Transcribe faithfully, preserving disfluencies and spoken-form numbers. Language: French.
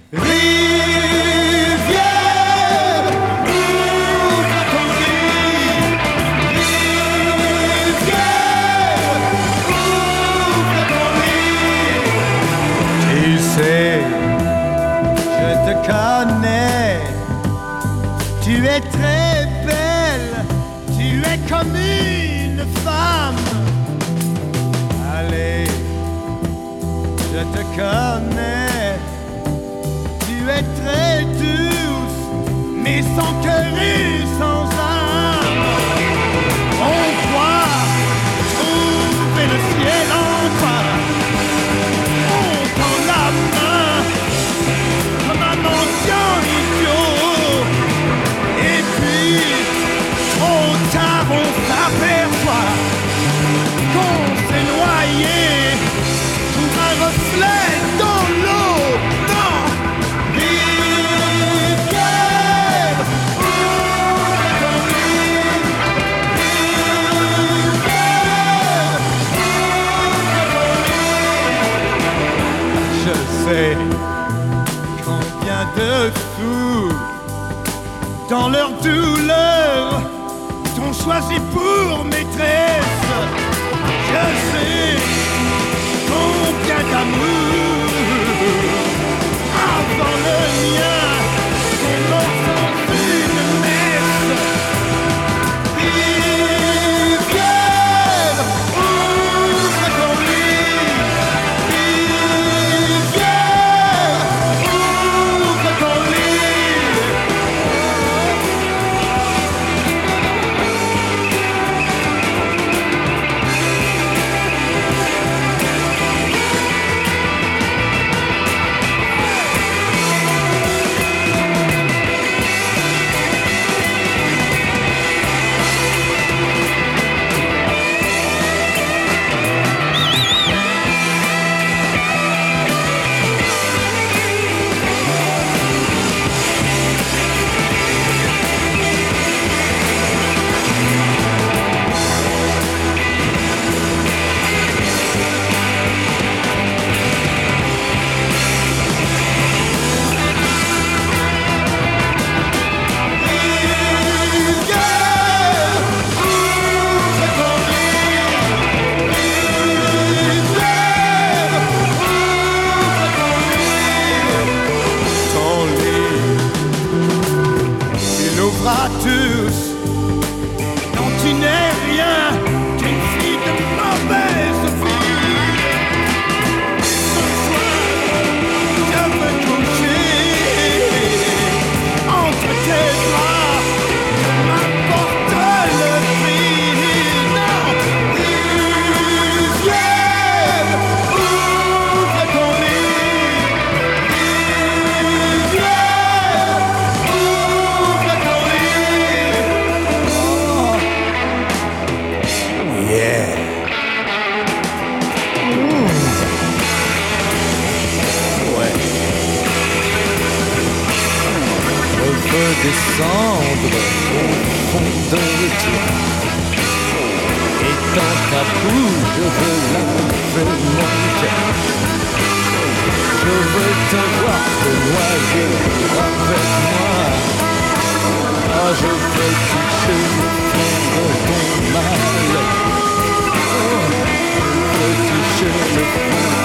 Rivière, ouvre ton cri. Rivière, ouvre ton cri. Tu sais, je te connais. Tu es très belle, tu es comme une femme. Allez, je te connais. Tu es très douce, mais sans cœur et sans âme. On croit trouver le ciel en bas. On tend la main comme un ancien idiot. Et puis, trop tard, on s'aperçoit qu'on s'est noyé sous un reflet dans l'eau. Non! Rivière, ouvre ton lit. Rivière, ouvre ton lit. Je sais combien de fous dans leur douleur t'ont choisi pour maîtresse. Je sais combien d'amour avant le mien sont morts sans une messe. Rivière, ouvre ton lit. Rivière, ouvre ton lit. À tous, non tu n'es rien qu'une fille de mauvaise vie. Ce soir, je me coucher entre tes bras, que m'importe le prix. Non, rivière, ouvre ton lit. Rivière, ouvre ton lit. Yeah. Mmh. Ouais. Je veux descendre au fond de toi. Et dans ta bouche, je veux laver mon cœur. Je veux te voir te noyer avec moi. Ah, je veux toucher le fond de ton mal. Oh, je veux toucher le fond